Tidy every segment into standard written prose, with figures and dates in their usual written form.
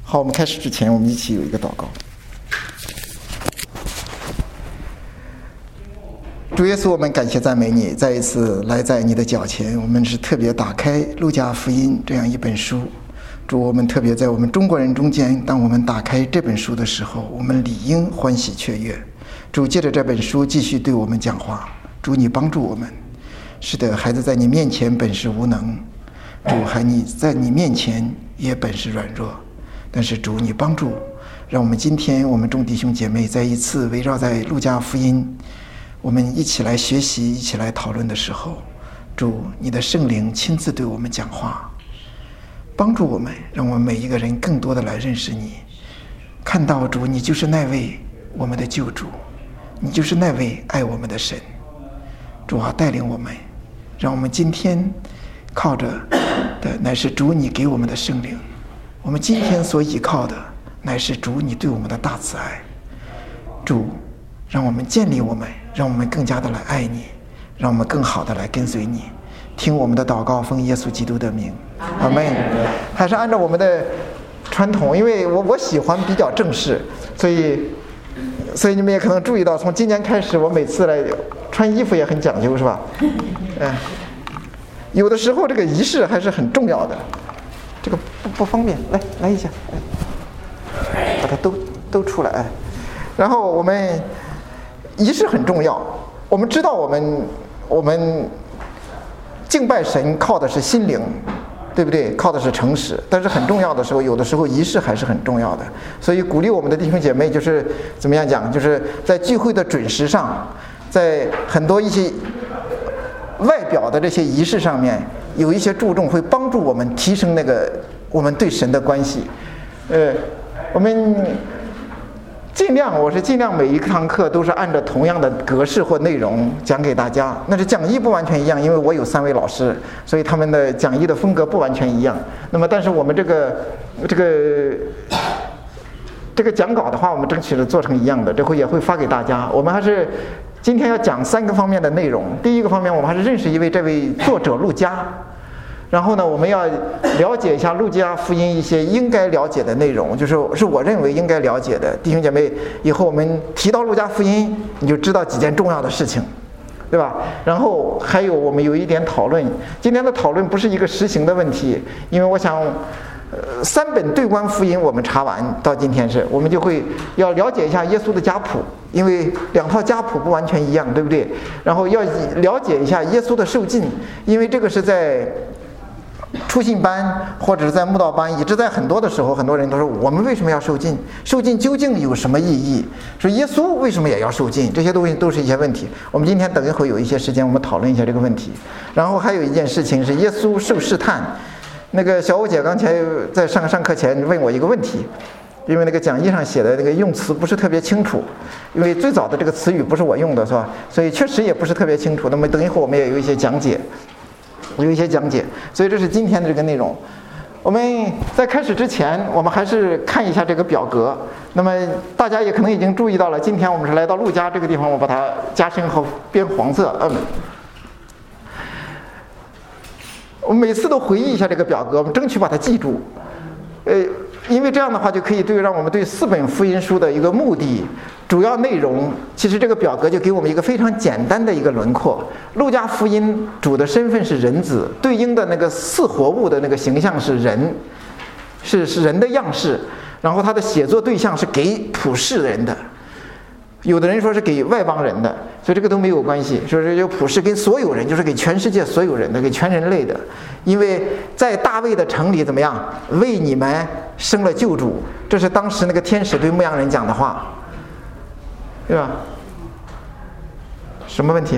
好，我们开始之前，我们一起有一个祷告。主耶稣，我们感谢赞美你，再一次来在你的脚前，我们是特别打开路加福音这样一本书。主，我们特别在我们中国人中间，当我们打开这本书的时候，我们理应欢喜雀跃。主，借着这本书继续对我们讲话。主，你帮助我们。是的，孩子在你面前本是无能，主，你在你面前也本是软弱，但是主，你帮助，让我们今天我们众弟兄姐妹再一次围绕在路加福音，我们一起来学习，一起来讨论的时候，主，你的圣灵亲自对我们讲话，帮助我们，让我们每一个人更多的来认识你，看到主，你就是那位我们的救主，你就是那位爱我们的神。主啊，带领我们，让我们今天靠着的乃是主你给我们的圣灵，我们今天所依靠的乃是主你对我们的大慈爱。主，让我们建立我们，让我们更加的来爱你，让我们更好的来跟随你。听我们的祷告，奉耶稣基督的名，阿们。还是按照我们的传统，因为我喜欢比较正式，所以你们也可能注意到，从今年开始，我每次来穿衣服也很讲究，是吧？有的时候这个仪式还是很重要的，这个不方便，来一下，把它都出来，然后我们仪式很重要，我们知道我们敬拜神靠的是心灵，对不对？靠的是诚实，但是很重要的时候，有的时候仪式还是很重要的。所以鼓励我们的弟兄姐妹，就是怎么样讲，就是在聚会的准时上，在很多一些外表的这些仪式上面有一些注重，会帮助我们提升那个我们对神的关系。我们我是尽量每一堂课都是按照同样的格式或内容讲给大家。那是讲义不完全一样，因为我有3位老师，所以他们的讲义的风格不完全一样。那么但是我们这个讲稿的话，我们争取的做成一样的，这回也会发给大家。我们还是今天要讲3个方面的内容。第一个方面，我们还是认识这位作者路加。然后呢，我们要了解一下路加福音一些应该了解的内容，是我认为应该了解的。弟兄姐妹，以后我们提到路加福音，你就知道几件重要的事情，对吧？然后还有我们有一点讨论。今天的讨论不是一个实行的问题，因为我想3本对观福音我们查完到今天我们就会要了解一下耶稣的家谱，因为2套家谱不完全一样，对不对？然后要了解一下耶稣的受浸，因为这个是在初信班或者是在慕道班，以致在很多的时候，很多人都说我们为什么要受浸？受浸究竟有什么意义？说耶稣为什么也要受浸？这些东西都是一些问题。我们今天等一会儿有一些时间，我们讨论一下这个问题。然后还有一件事情是耶稣受试探。那个小欧姐刚才在上课前问我一个问题，因为那个讲义上写的那个用词不是特别清楚，因为最早的这个词语不是我用的，是吧？所以确实也不是特别清楚。那么等一会儿我们也有一些讲解。所以这是今天的这个内容。我们在开始之前，我们还是看一下这个表格。那么大家也可能已经注意到了，今天我们是来到路加这个地方，我把它加深和变黄色。我们每次都回忆一下这个表格，我们争取把它记住。因为这样的话就可以让我们对4本福音书的一个目的、主要内容，其实这个表格就给我们一个非常简单的一个轮廓。路加福音主的身份是人子，对应的那个4活物的那个形象是人，是人的样式，然后他的写作对象是给普世人的。有的人说是给外邦人的，所以这个都没有关系。说是有普世跟所有人，就是给全世界所有人的，给全人类的。因为在大卫的城里怎么样，为你们生了救主，这是当时那个天使对牧羊人讲的话，对吧？什么问题？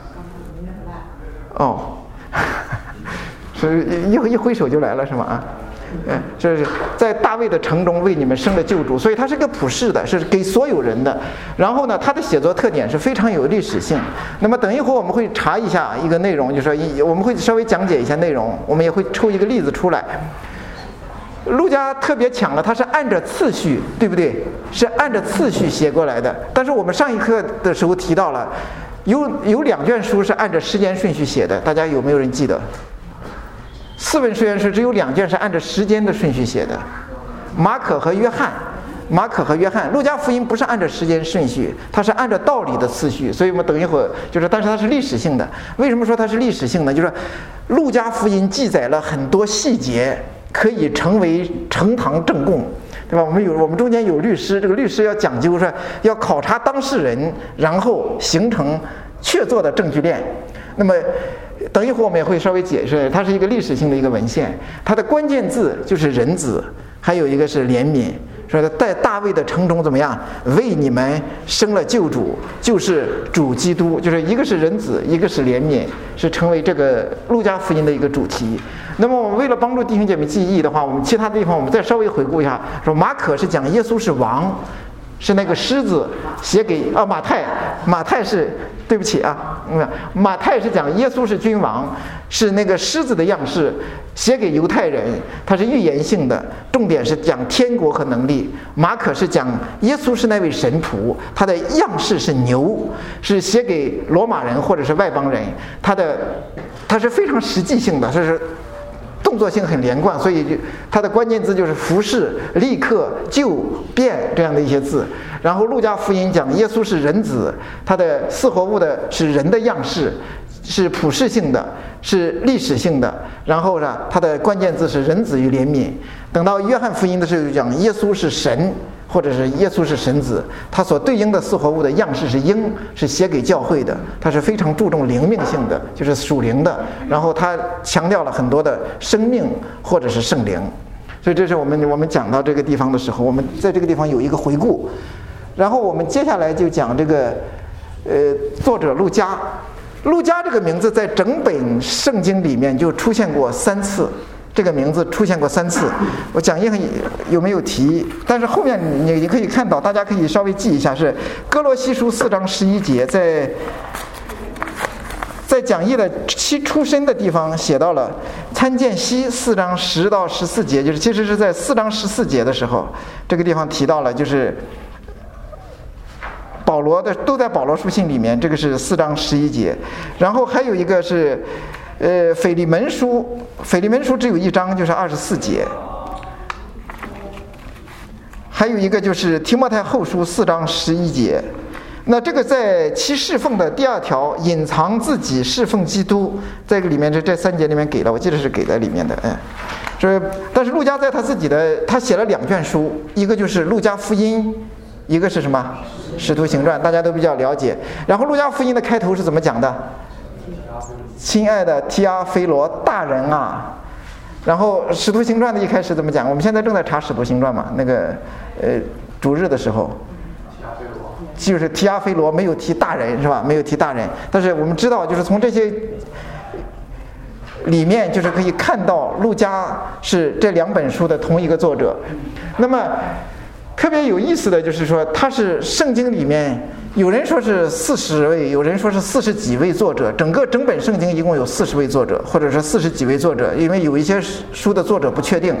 是一挥手就来了是吗？这是在大卫的城中为你们生了救主，所以它是个普世的，是给所有人的。然后呢，它的写作特点是非常有历史性。那么等一会儿我们会查一下一个内容，就是说我们会稍微讲解一下内容，我们也会抽一个例子出来。路加特别强了，它是按着次序，对不对？是按着次序写过来的。但是我们上一课的时候提到了，有2卷书是按照时间顺序写的，大家有没有人记得？4本书卷书只有2卷是按照时间的顺序写的， 马可和约翰。路加福音不是按照时间顺序，它是按照道理的次序，所以我们等一会儿但是它是历史性的。为什么说它是历史性呢？就是路加福音记载了很多细节，可以成为呈堂证供，对吧？我们中间有律师，这个律师要讲究是要考察当事人，然后形成确凿的证据链。那么等一会儿我们也会稍微解释，它是一个历史性的一个文献，它的关键字就是人子，还有一个是怜悯。说在大卫的城中怎么样为你们生了救主，就是主基督，就是一个是人子，一个是怜悯，是成为这个路加福音的一个主题。那么我们为了帮助弟兄姐妹记忆的话，我们其他地方我们再稍微回顾一下。说马可是讲耶稣是王，是那个狮子写给马太是对不起啊，马太是讲耶稣是君王，是那个狮子的样式写给犹太人，它是预言性的，重点是讲天国和能力。马可是讲耶稣是那位神仆，他的样式是牛，是写给罗马人或者是外邦人，它是非常实际性的，这是动作性很连贯，所以它的关键字就是服侍、立刻、就、变这样的一些字。然后路加福音讲耶稣是人子，他的四活物的是人的样式，是普世性的，是历史性的。然后呢，它的关键字是人子与怜悯。等到约翰福音的时候讲耶稣是神，或者是耶稣是神子，它所对应的四活物的样式是鹰，是写给教会的，它是非常注重灵命性的，就是属灵的。然后它强调了很多的生命或者是圣灵。所以这是我们讲到这个地方的时候，我们在这个地方有一个回顾。然后我们接下来就讲这个作者路加。路加这个名字在整本圣经里面就出现过3次，这个名字出现过3次。我讲义有没有提？但是后面你可以看到，大家可以稍微记一下，是哥罗西书4章11节，在讲义的其出身的地方写到了参见西4章10到14节，就是其实是在4章14节的时候，这个地方提到了，就是保罗的都在保罗书信里面，这个是4章11节。然后还有一个是腓利门书只有1章，就是24节。还有一个就是提摩太后书4章11节。那这个在其侍奉的第2条，隐藏自己侍奉基督，在这个里面这3节里面给了，我记得是给在里面的。但是路加在他写了2卷书，一个就是路加福音，一个是什么使徒行传，大家都比较了解。然后路加福音的开头是怎么讲的？亲爱的提阿非罗大人啊。然后使徒行传的一开始怎么讲？我们现在正在查使徒行传嘛，那个主日的时候，就是提阿非罗，没有提大人，是吧？没有提大人。但是我们知道，就是从这些里面，就是可以看到路加是这2本书的同一个作者。那么特别有意思的就是说，他是圣经里面有人说是40位，有人说是40几位作者，整本圣经一共有40位作者，或者是40几位作者，因为有一些书的作者不确定。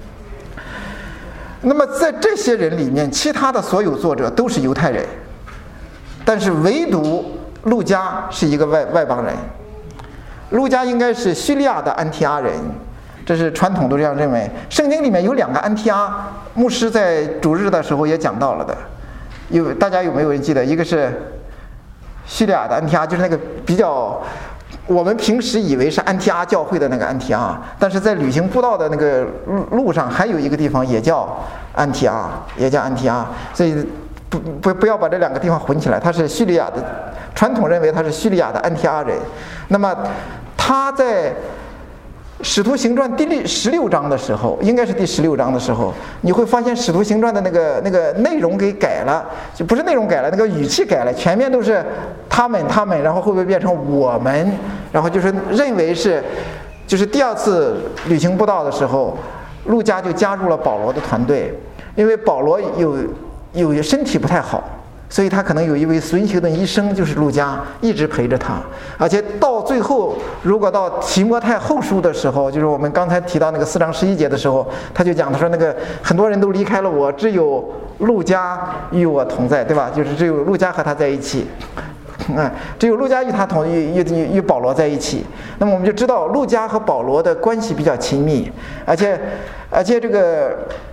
那么在这些人里面，其他的所有作者都是犹太人，但是唯独路加是一个外邦人。路加应该是叙利亚的安提阿人，这是传统都这样认为。圣经里面有2个安提阿，牧师在主日的时候也讲到了的。大家有没有人记得？一个是叙利亚的安提阿，就是那个比较我们平时以为是安提阿教会的那个安提阿，但是在旅行布道的那个路上还有一个地方也叫安提阿，所以不要把这2个地方混起来。他是叙利亚的，传统认为他是叙利亚的安提阿人。那么他在使徒行传第16章的时候，应该是第16章的时候，你会发现使徒行传的那个内容给改了，就不是内容改了，那个语气改了，前面都是他们，然后会不会变成我们？然后就是认为就是第2次旅行布道的时候，路加就加入了保罗的团队，因为保罗有身体不太好，所以他可能有一位孙休顿医生，就是路加一直陪着他。而且到最后，如果到提摩太后书的时候，就是我们刚才提到那个4章11节的时候，他就讲，他说那个很多人都离开了我，只有路加与我同在，对吧？就是只有路加和他在一起，只有路加与保罗在一起。那么我们就知道路加和保罗的关系比较亲密，而且这个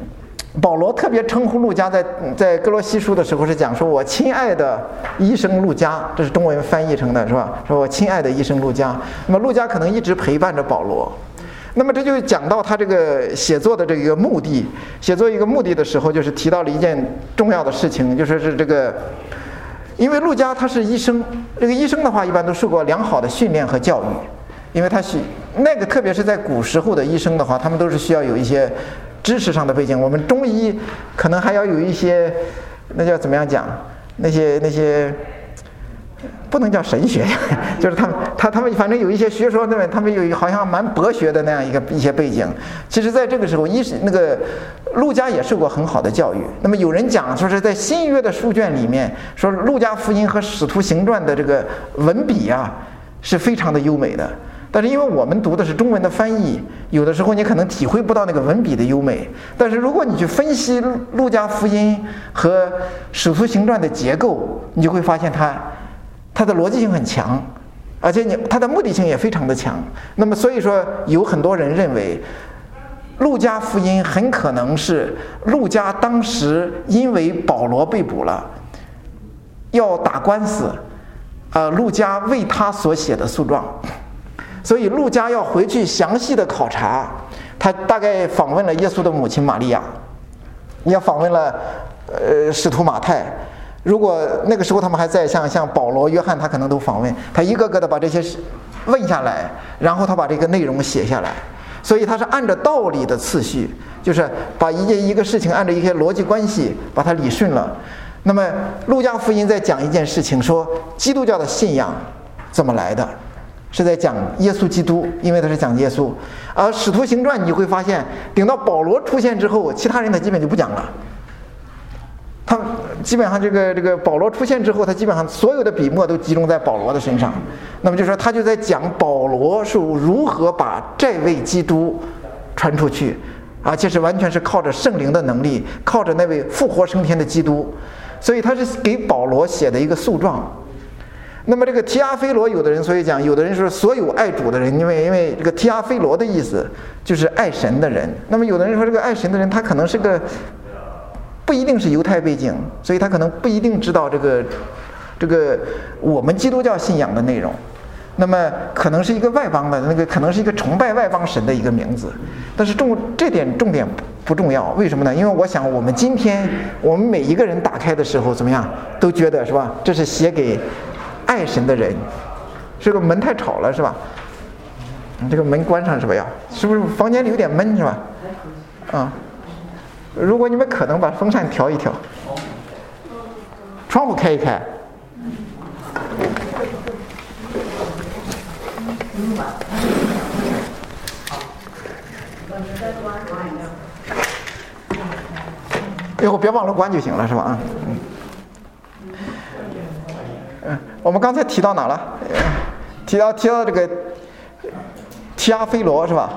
保罗特别称呼路加在哥罗西书的时候是讲说，我亲爱的医生路加，这是中文翻译成的是吧？说我亲爱的医生路加。那么路加可能一直陪伴着保罗。那么这就讲到他这个写作的这个目的。写作一个目的的时候，就是提到了一件重要的事情，就是这个，因为路加他是医生，这个医生的话一般都受过良好的训练和教育，因为他是那个特别是在古时候的医生的话，他们都是需要有一些知识上的背景。我们中医可能还要有一些，那叫怎么样讲？那些不能叫神学，就是他们反正有一些学说，那么他们有好像蛮博学的那样一些背景。其实在这个时候，那个路加也受过很好的教育。那么有人讲说是在新约的书卷里面，说路加福音和使徒行传的这个文笔啊是非常的优美的。但是因为我们读的是中文的翻译，有的时候你可能体会不到那个文笔的优美。但是如果你去分析路加福音和使徒行传的结构，你就会发现它的逻辑性很强，而且它的目的性也非常的强。那么所以说有很多人认为路加福音很可能是路加当时因为保罗被捕了要打官司，路加为他所写的诉状。所以路加要回去详细的考察，他大概访问了耶稣的母亲玛利亚，也访问了使徒马太。如果那个时候他们还在，像保罗、约翰，他可能都访问，他一个个的把这些问下来，然后他把这个内容写下来。所以他是按照道理的次序，就是把一个事情按照一些逻辑关系把它理顺了。那么路加福音在讲一件事情，说基督教的信仰怎么来的，是在讲耶稣基督，因为他是讲耶稣。而使徒行传你会发现，等到保罗出现之后，其他人他基本就不讲了。他基本上这个保罗出现之后，他基本上所有的笔墨都集中在保罗的身上。那么就说他就在讲保罗是如何把这位基督传出去，而且是完全是靠着圣灵的能力，靠着那位复活升天的基督。所以他是给保罗写的一个诉状。那么这个提阿非罗，有的人所以讲，有的人说所有爱主的人，因为这个提阿非罗的意思就是爱神的人。那么有的人说这个爱神的人，他可能是个不一定是犹太背景，所以他可能不一定知道这个我们基督教信仰的内容。那么可能是一个外邦的那个，可能是一个崇拜外邦神的一个名字。但是这点重点不重要，为什么呢？因为我想我们今天我们每一个人打开的时候怎么样，都觉得是吧？这是写给爱神的人。这个门太吵了是吧？这个门关上是吧？是不是房间里有点闷是吧？如果你们可能把风扇调一调，窗户开一开。以后别忘了关就行了是吧？我们刚才提到哪了？提到这个提阿非罗是吧？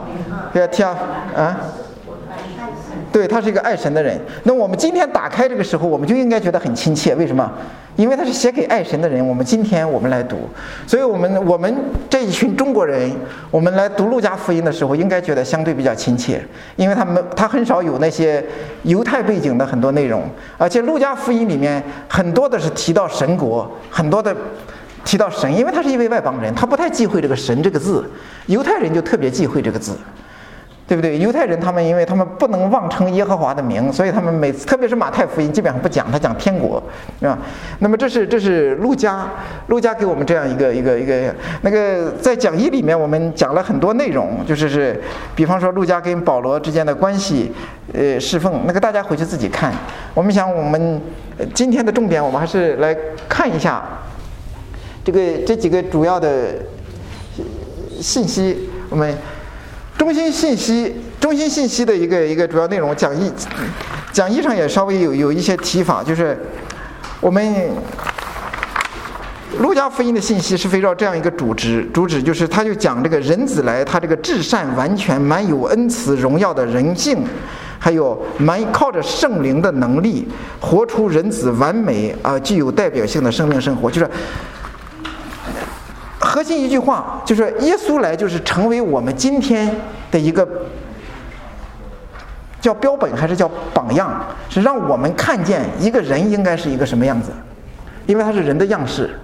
对，他是一个爱神的人。那我们今天打开这个时候，我们就应该觉得很亲切。为什么？因为他是写给爱神的人。我们今天我们来读，所以我们这一群中国人，我们来读路加福音的时候，应该觉得相对比较亲切，因为他很少有那些犹太背景的很多内容，而且路加福音里面很多的是提到神国，很多的提到神，因为他是一位外邦人，他不太忌讳这个神这个字，犹太人就特别忌讳这个字。对不对？犹太人因为他们不能妄称耶和华的名，所以他们每次，特别是马太福音基本上不讲，他讲天国，是吧？那么这是路加给我们这样一个那个在讲义里面我们讲了很多内容，就是比方说路加跟保罗之间的关系，侍奉，那个大家回去自己看。我们今天的重点，我们还是来看一下这几个主要的信息，我们。中心信息的一个主要内容，讲义上也稍微有一些提法，就是我们路加福音的信息是围绕这样一个主旨就是他就讲这个人子来，他这个至善完全满有恩慈荣耀的人性，还有靠着圣灵的能力活出人子完美具有代表性的生命生活，就是核心一句话，就是耶稣来就是成为我们今天的一个叫标本还是叫榜样？是让我们看见一个人应该是一个什么样子，因为他是人的样式。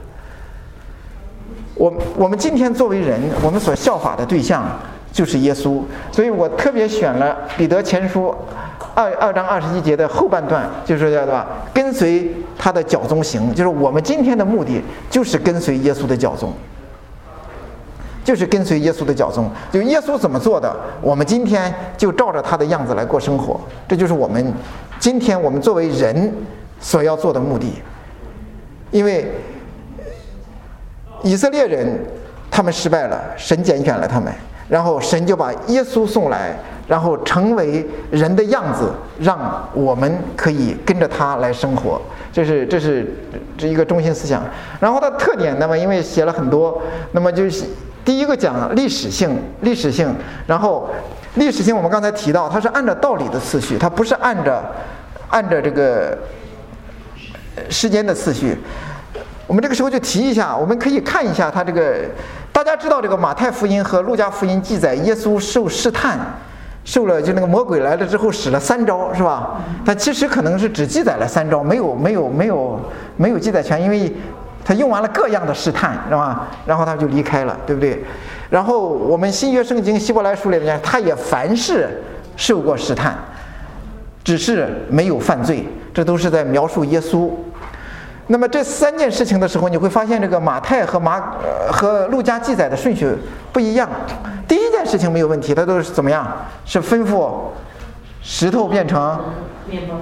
我们今天作为人，我们所效法的对象就是耶稣，所以我特别选了彼得前书2章21节的后半段，就是叫做跟随他的脚踪行，就是我们今天的目的就是跟随耶稣的脚踪，就是跟随耶稣的脚踪，就耶稣怎么做的，我们今天就照着他的样子来过生活，这就是我们今天我们作为人所要做的目的。因为以色列人他们失败了，神拣选了他们，然后神就把耶稣送来，然后成为人的样子，让我们可以跟着他来生活。这是一个中心思想。然后它的特点，那么因为写了很多，那么就是第一个讲历史性，然后历史性我们刚才提到，它是按照道理的次序，它不是按着这个时间的次序。我们这个时候就提一下，我们可以看一下它这个，大家知道这个马太福音和路加福音记载耶稣受试探，受了就那个魔鬼来了之后使了3招，是吧？但其实可能是只记载了3招，没有记载全，因为他用完了各样的试探，是吧？然后他就离开了，对不对？然后我们新约圣经希伯来书里面，他也凡事受过试探，只是没有犯罪，这都是在描述耶稣。那么这3件事情的时候，你会发现这个马太和路加记载的顺序不一样。第一件事情没有问题，它都是怎么样？是吩咐石头变成面包，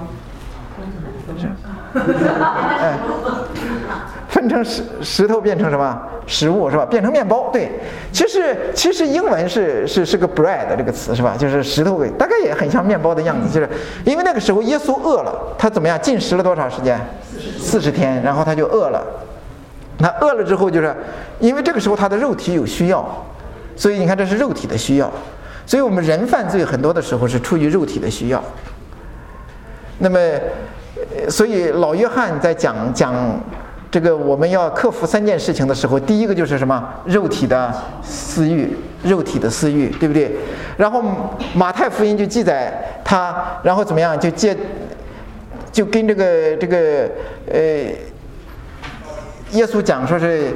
分成石头变成什么食物，是吧？变成面包。对，其实英文是个 bread 这个词，是吧？就是石头，大概也很像面包的样子。就是因为那个时候耶稣饿了，他怎么样？禁食了多少时间？40天，然后他就饿了。那饿了之后，就是因为这个时候他的肉体有需要，所以你看这是肉体的需要。所以我们人犯罪很多的时候是出于肉体的需要。那么，所以老约翰在讲这个我们要克服3件事情的时候，第一个就是什么？肉体的私欲，对不对？然后马太福音就记载他，然后怎么样？就跟这个耶稣讲说是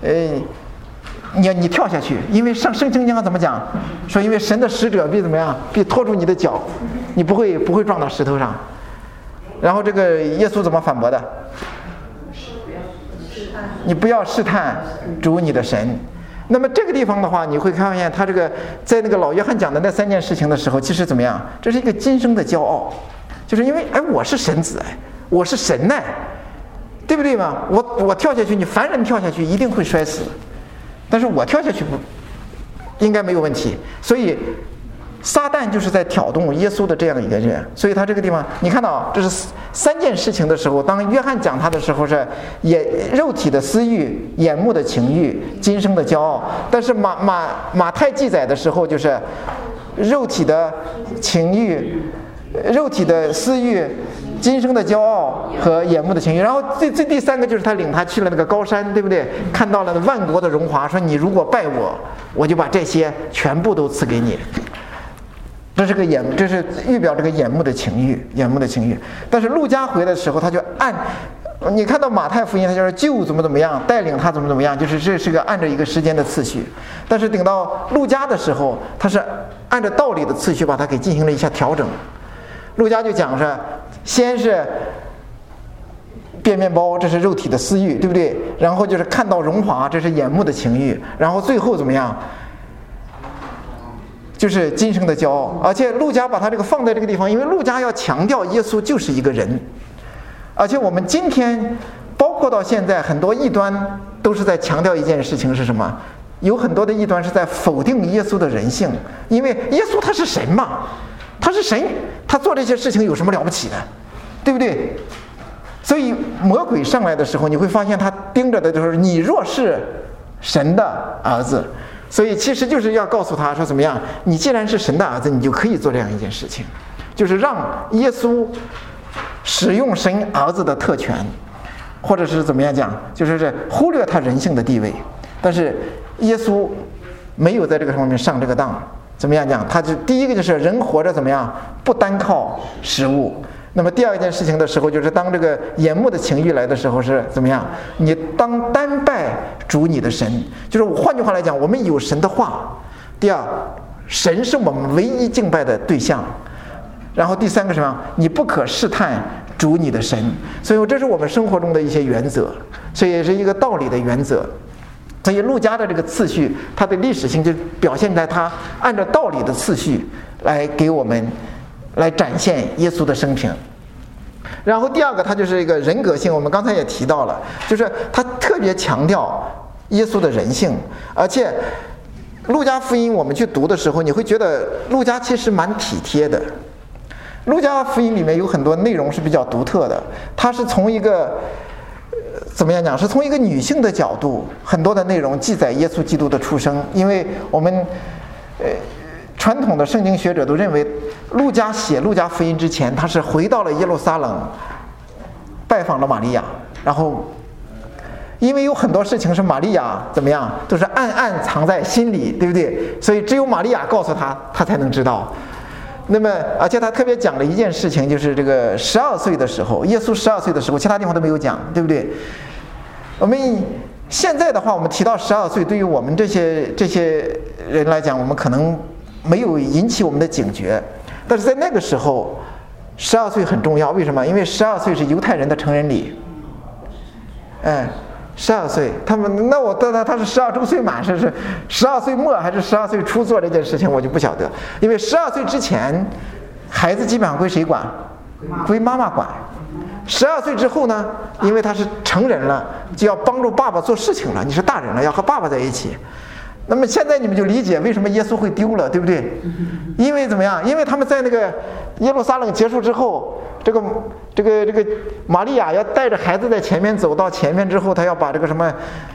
你跳下去，因为圣经讲怎么讲？说因为神的使者必怎么样？必拖住你的脚，你不会撞到石头上。然后这个耶稣怎么反驳的？你不要试探主你的神。那么这个地方的话，你会发现他这个在那个老约翰讲的那3件事情的时候，其实怎么样？这是一个今生的骄傲，就是因为我是神子，我是神呢，对不对嘛？我跳下去，你凡人跳下去一定会摔死，但是我跳下去应该没有问题。所以撒旦就是在挑动耶稣的这样一个人，所以他这个地方你看到这是3件事情的时候，当约翰讲他的时候是肉体的私欲、眼目的情欲、今生的骄傲，但是马太记载的时候就是肉体的情欲、肉体的私欲、今生的骄傲和眼目的情欲。然后第3个就是他领他去了那个高山，对不对？看到了万国的荣华，说你如果拜我，我就把这些全部都赐给你。这是预表这个眼目的情欲。但是路加回的时候，他就你看到马太福音，他就是就怎么样，带领他怎么样，就是这是个按照一个时间的次序。但是等到路加的时候，他是按照道理的次序把它给进行了一下调整。路加就讲是先是变面包，这是肉体的私欲，对不对？然后就是看到荣华，这是眼目的情欲，然后最后怎么样？就是今生的骄傲。而且路加把他这个放在这个地方，因为路加要强调耶稣就是一个人。而且我们今天包括到现在，很多异端都是在强调一件事情是什么？有很多的异端是在否定耶稣的人性，因为耶稣他是神嘛，他是神，他做这些事情有什么了不起的，对不对？所以魔鬼上来的时候，你会发现他盯着的就是你若是神的儿子。所以其实就是要告诉他说怎么样，你既然是神的儿子，你就可以做这样一件事情，就是让耶稣使用神儿子的特权，或者是怎么样讲，就是忽略他人性的地位。但是耶稣没有在这个方面上这个当。怎么样讲？他就第一个就是人活着怎么样， 不单靠食物。那么第二件事情的时候，就是当这个眼目的情欲来的时候是怎么样？你当单拜主你的神，就是换句话来讲，我们有神的话。第二，神是我们唯一敬拜的对象。然后第三个什么？你不可试探主你的神。所以这是我们生活中的一些原则，所以也是一个道理的原则。所以路加的这个次序，它的历史性就表现在它按照道理的次序来给我们来展现耶稣的生平。然后第二个，它就是一个人格性，我们刚才也提到了，就是他特别强调耶稣的人性。而且路加福音我们去读的时候，你会觉得路加其实蛮体贴的。路加福音里面有很多内容是比较独特的，它是从一个怎么样讲，是从一个女性的角度，很多的内容记载耶稣基督的出生。因为我们传统的圣经学者都认为，路加写路加福音之前，他是回到了耶路撒冷拜访了玛利亚，然后因为有很多事情是玛利亚怎么样，都是暗暗藏在心里，对不对？所以只有玛利亚告诉他，他才能知道。那么而且他特别讲了一件事情，就是这个12岁的时候，耶稣12岁的时候，其他地方都没有讲，对不对？我们现在的话，我们提到12岁，对于我们这些人来讲，我们可能没有引起我们的警觉，但是在那个时候12岁很重要。为什么？因为12岁是犹太人的成人礼。12岁，他们那我对他是12周岁满，是12岁末还是12岁初做这件事情，我就不晓得。因为12岁之前，孩子基本上归谁管？归妈妈管。12岁之后呢，因为他是成人了，就要帮助爸爸做事情了，你是大人了，要和爸爸在一起。那么现在你们就理解为什么耶稣会丢了，对不对？因为怎么样？因为他们在那个耶路撒冷结束之后，这个玛利亚要带着孩子在前面走到前面之后，他要把这个什么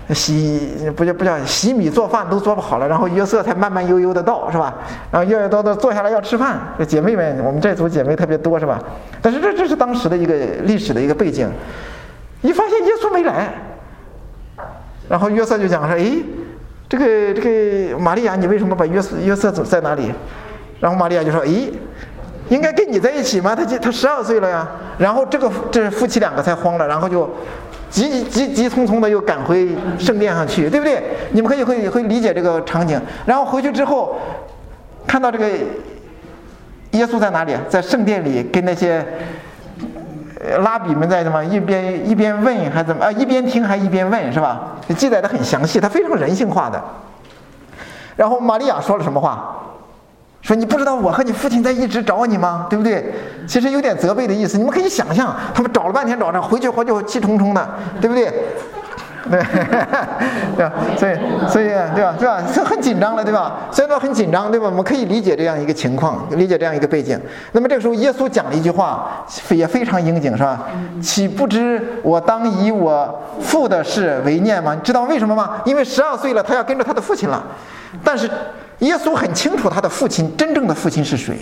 洗米做饭都做不好了，然后约瑟才慢慢悠悠的到，是吧？然后悠悠的坐下来要吃饭。姐妹们，我们这组姐妹特别多，是吧？但是这是当时的一个历史的一个背景。一发现耶稣没来，然后约瑟就讲说：“哎，这个玛利亚，你为什么把约瑟走在哪里？”然后玛利亚就说：“咦，应该跟你在一起吗？他12岁了呀。”然后这夫妻两个才慌了，然后就急匆匆的又赶回圣殿上去，对不对？你们会理解这个场景。然后回去之后，看到这个耶稣在哪里？在圣殿里跟那些拉比们在什么一边问还怎么一边听还一边问，是吧？记载的很详细，它非常人性化的。然后玛利亚说了什么话？说你不知道我和你父亲在一直找你吗？对不对？其实有点责备的意思。你们可以想象，他们找了半天找着，回去气冲冲的，对不对？对，对吧？所以对吧？对吧？这很紧张了，对吧？虽然说很紧张，对吧？我们可以理解这样一个情况，理解这样一个背景。那么这个时候，耶稣讲了一句话，也非常应景，是吧？岂不知我当以我父的事为念吗？你知道为什么吗？因为12岁了，他要跟着他的父亲了。但是耶稣很清楚他的父亲，真正的父亲是谁，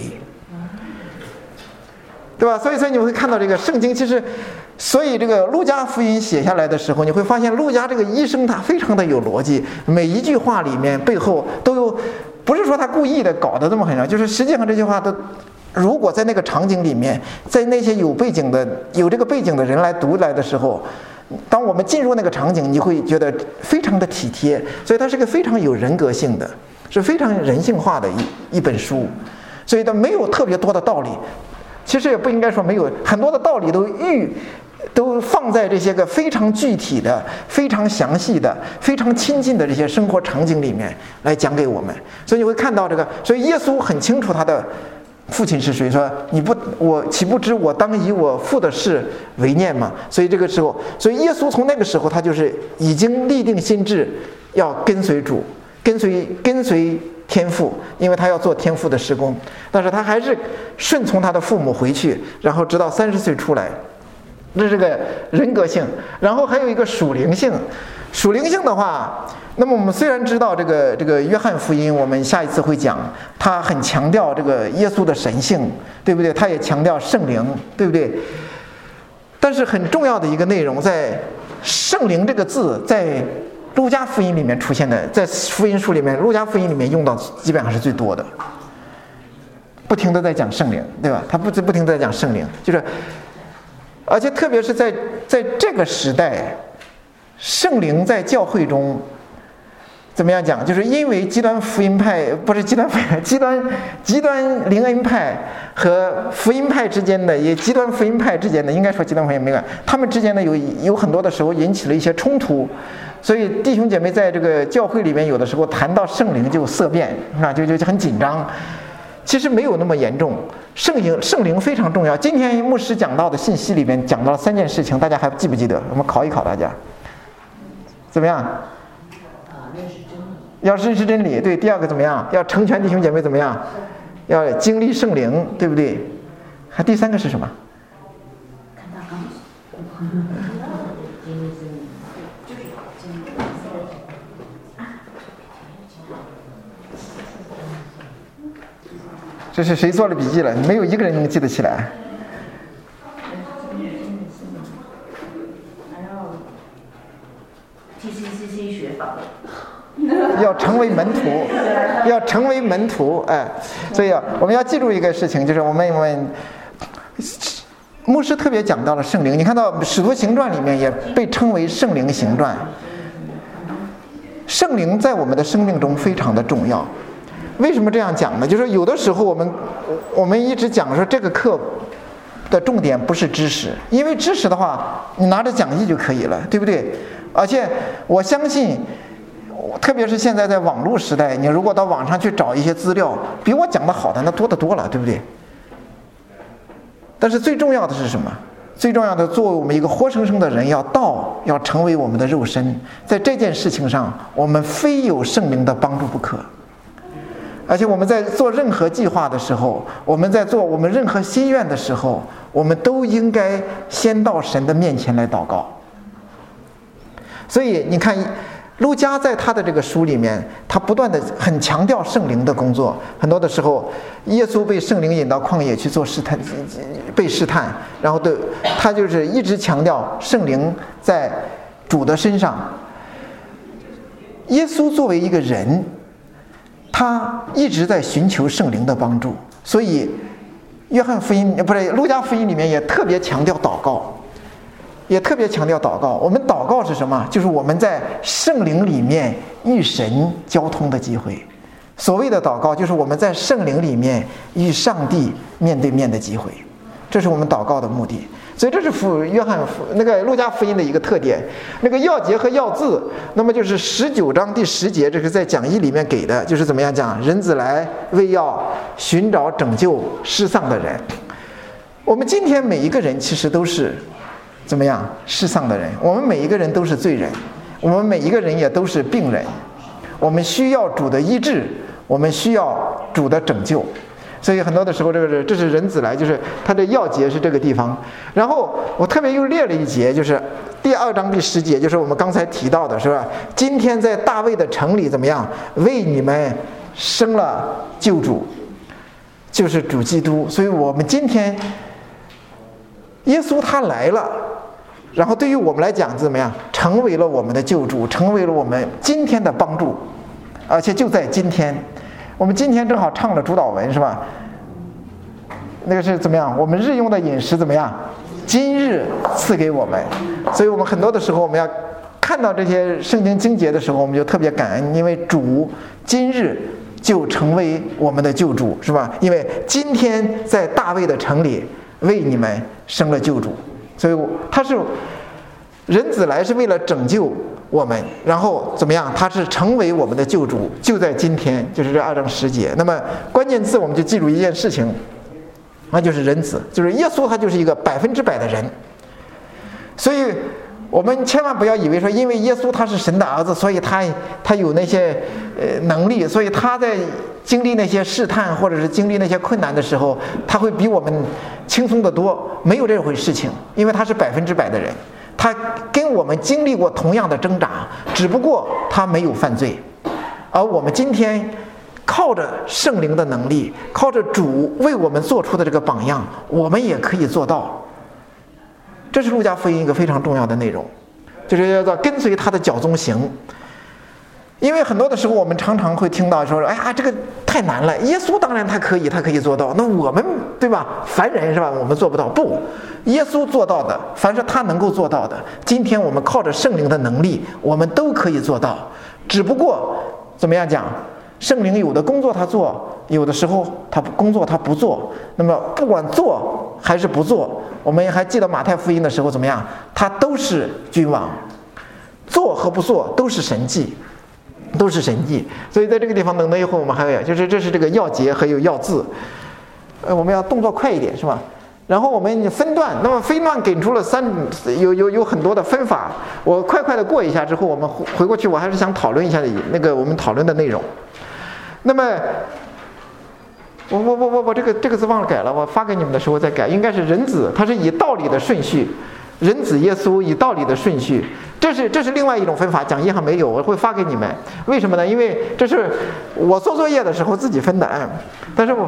对吧？所以你会看到这个圣经，其实，所以这个路加福音写下来的时候，你会发现路加这个医生他非常的有逻辑，每一句话里面背后都有，不是说他故意的搞得这么很长，就是实际上这句话都，如果在那个场景里面，在那些有这个背景的人来读来的时候，当我们进入那个场景，你会觉得非常的体贴，所以它是个非常有人格性的，是非常人性化的一本书，所以它没有特别多的道理，其实也不应该说没有，很多的道理都放在这些个非常具体的、非常详细的、非常亲近的这些生活场景里面来讲给我们，所以你会看到这个，所以耶稣很清楚他的父亲是谁，说我岂不知我当以我父的事为念吗？所以这个时候，所以耶稣从那个时候他就是已经立定心志要跟随主，跟随天父，因为他要做天父的事工，但是他还是顺从他的父母回去，然后直到30岁出来，这是个人格性。然后还有一个属灵性，属灵性的话，那么我们虽然知道这个约翰福音，我们下一次会讲，他很强调这个耶稣的神性，对不对？他也强调圣灵，对不对？但是很重要的一个内容，在圣灵这个字在路加福音里面出现的，在福音书里面，路加福音里面用到基本上是最多的。 不停地在讲圣灵，对吧？他不停地在讲圣灵，就是，而且特别是在这个时代，圣灵在教会中怎么样讲？就是因为极端福音派不是极端福音派，极端灵恩派和福音派之间的，也极端福音派之间的，应该说极端福音没关，他们之间呢有很多的时候引起了一些冲突。所以弟兄姐妹在这个教会里面，有的时候谈到圣灵就色变，是吧？就很紧张。其实没有那么严重，圣灵非常重要。今天牧师讲到的信息里面讲到了3件事情，大家还记不记得？我们考一考大家，怎么样？要认识真理，对。第二个怎么样？要成全弟兄姐妹，怎么样？要经历圣灵，对不对？还第3个是什么？看大纲。这是谁做了笔记了？没有一个人能记得起来。 还要 TCCC 学法。 要成为门徒，要成为门徒，哎，所以我们要记住一个事情，就是我们牧师特别讲到了圣灵。你看到《使徒行传》里面也被称为圣灵行传。圣灵在我们的生命中非常的重要。为什么这样讲呢？就是有的时候我们一直讲说这个课的重点不是知识，因为知识的话你拿着讲义就可以了，对不对？而且我相信，特别是现在在网络时代，你如果到网上去找一些资料，比我讲的好的那多得多了，对不对？但是最重要的是什么？最重要的，作为我们一个活生生的人，要成为我们的肉身，在这件事情上，我们非有圣灵的帮助不可。而且我们在做任何计划的时候，我们在做我们任何心愿的时候，我们都应该先到神的面前来祷告。所以你看，路加在他的这个书里面，他不断的很强调圣灵的工作。很多的时候，耶稣被圣灵引到旷野去做试探，被试探，然后他就是一直强调圣灵在主的身上。耶稣作为一个人，他一直在寻求圣灵的帮助，所以路加福音里面也特别强调祷告，我们祷告是什么？就是我们在圣灵里面与神交通的机会。所谓的祷告，就是我们在圣灵里面与上帝面对面的机会，这是我们祷告的目的。所以这是路加福音的一个特点。那个要节和要字，那么就是19章第10节，这是在讲义里面给的，就是怎么样讲，人子来为要寻找拯救失丧的人。我们今天每一个人其实都是怎么样失丧的人，我们每一个人都是罪人，我们每一个人也都是病人，我们需要主的医治，我们需要主的拯救。所以很多的时候，这是人子来，就是他的要节是这个地方。然后我特别又列了一节，就是第2章第10节，就是我们刚才提到的，是吧？今天在大卫的城里怎么样，为你们生了救主，就是主基督。所以我们今天耶稣他来了，然后对于我们来讲怎么样，成为了我们的救主，成为了我们今天的帮助，而且就在今天。我们今天正好唱了主祷文，是吧？那个是怎么样？我们日用的饮食怎么样？今日赐给我们。所以我们很多的时候，我们要看到这些圣经经节的时候，我们就特别感恩，因为主今日就成为我们的救主，是吧？因为今天在大卫的城里为你们生了救主，所以他是人子来是为了拯救我们，然后怎么样？他是成为我们的救主，就在今天，就是这2章10节。那么关键字我们就记住一件事情，那就是人子，就是耶稣，他就是一个100%的人。所以我们千万不要以为说，因为耶稣他是神的儿子，所以他有那些能力，所以他在经历那些试探或者是经历那些困难的时候，他会比我们轻松得多。没有这回事情，因为他是100%的人。他跟我们经历过同样的挣扎，只不过他没有犯罪。而我们今天靠着圣灵的能力，靠着主为我们做出的这个榜样，我们也可以做到。这是路加福音一个非常重要的内容，就是要做跟随他的脚踪行。因为很多的时候我们常常会听到说，哎呀，这个太难了。耶稣当然他可以做到，那我们对吧？凡人是吧？我们做不到。不，耶稣做到的，凡是他能够做到的，今天我们靠着圣灵的能力，我们都可以做到。只不过怎么样讲？圣灵有的工作他做，有的时候他工作他不做。那么不管做还是不做，我们还记得马太福音的时候怎么样？他都是君王，做和不做都是神迹，都是神迹。所以在这个地方等一会儿我们还有就是这是这个要节还有要字，我们要动作快一点是吧？然后我们分段，那么分段给出了有很多的分法，我快的过一下之后，我们回过去，我还是想讨论一下那个我们讨论的内容。那么我这个字忘了改了，我发给你们的时候再改，应该是人子，它是以道理的顺序，人子耶稣以道理的顺序，这是另外一种分法，讲义上没有，我会发给你们。为什么呢？因为这是我做作业的时候自己分的案，但是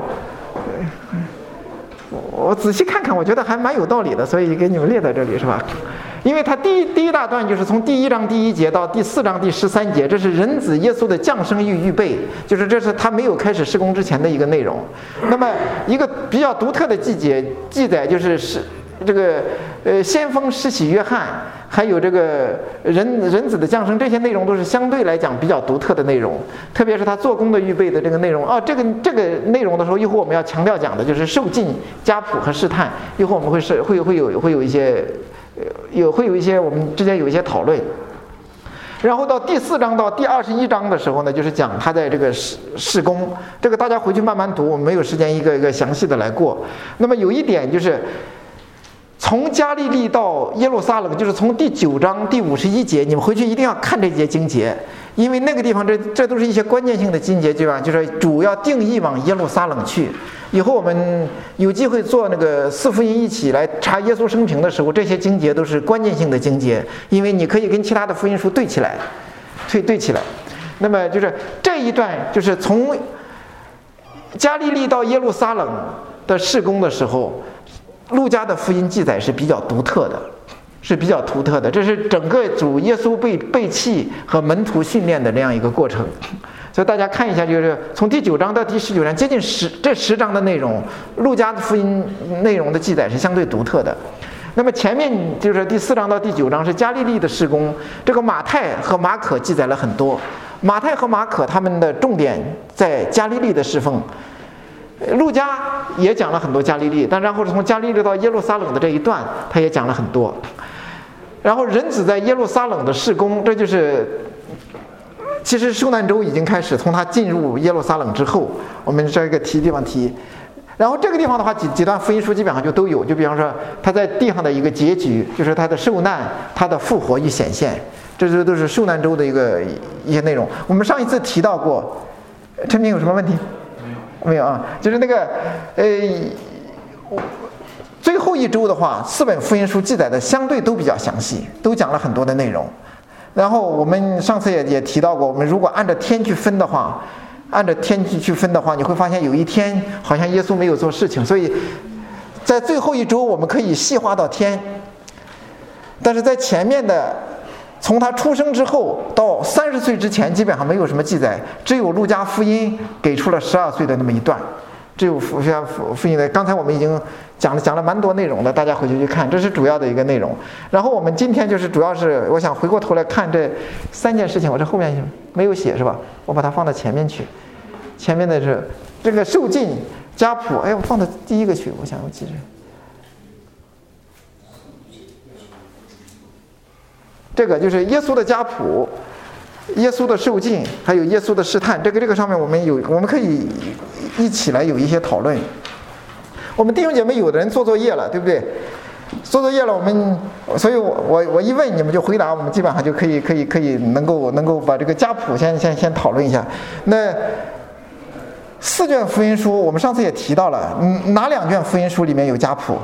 我仔细看看，我觉得还蛮有道理的，所以给你们列在这里是吧？因为它第一大段就是从第1章第1节到第4章第13节，这是人子耶稣的降生与预备，就是这是他没有开始施工之前的一个内容。那么一个比较独特的记载就是这个先锋施洗约翰，还有这个人子的降生，这些内容都是相对来讲比较独特的内容，特别是他做工的预备的这个内容这个内容的时候，一会儿我们要强调讲的就是受尽、家谱和试探，一会儿我们会有一些我们之间有一些讨论。然后到第4章到第21章的时候呢，就是讲他在这个事工，这个大家回去慢慢读，我们没有时间一个详细的来过。那么有一点就是从加利利到耶路撒冷，就是从第9章第51节，你们回去一定要看这节经节，因为那个地方这都是一些关键性的经节，对吧？就是主要定义往耶路撒冷去。以后我们有机会做那个4福音一起来查耶稣生平的时候，这些经节都是关键性的经节，因为你可以跟其他的福音书对起来。那么就是这一段，就是从加利利到耶路撒冷的事工的时候，路加的福音记载是比较独特的，这是整个主耶稣被背弃和门徒训练的这样一个过程。所以大家看一下，就是从第9章到第19章，接近这10章的内容，路加的福音内容的记载是相对独特的。那么前面就是第4章到第9章是加利利的事工，这个马太和马可记载了很多。马太和马可他们的重点在加利利的侍奉，路加也讲了很多加利利，但然后从加利利到耶路撒冷的这一段，他也讲了很多。然后人子在耶路撒冷的事工，这就是其实受难周已经开始，从他进入耶路撒冷之后，我们这个地方提。然后这个地方的话，几段福音书基本上就都有，就比方说他在地上的一个结局，就是他的受难、他的复活与显现，这都是受难周的一些内容。我们上一次提到过，陈明有什么问题？没有啊，就是那个最后一周的话，4本福音书记载的相对都比较详细，都讲了很多的内容。然后我们上次也提到过，我们如果按照天去分的话，你会发现有一天好像耶稣没有做事情，所以在最后一周我们可以细化到天。但是在前面的，从他出生之后到30岁之前，基本上没有什么记载，只有路加福音给出了12岁的那么一段，只有福音的。刚才我们已经讲了蛮多内容的，大家回去看，这是主要的一个内容。然后我们今天就是主要是我想回过头来看这3件事情，我这后面没有写是吧？我把它放到前面去。前面的是这个受尽、家谱，我放到第1个去，我想我记着。这个就是耶稣的家谱，耶稣的受尽，还有耶稣的试探，这个上面我们可以一起来有一些讨论。我们弟兄姐妹有的人做作业了，对不对？做作业了，所以我一问你们就回答，我们基本上就可以能够把这个家谱先讨论一下。那4卷福音书，我们上次也提到了，哪2卷福音书里面有家谱？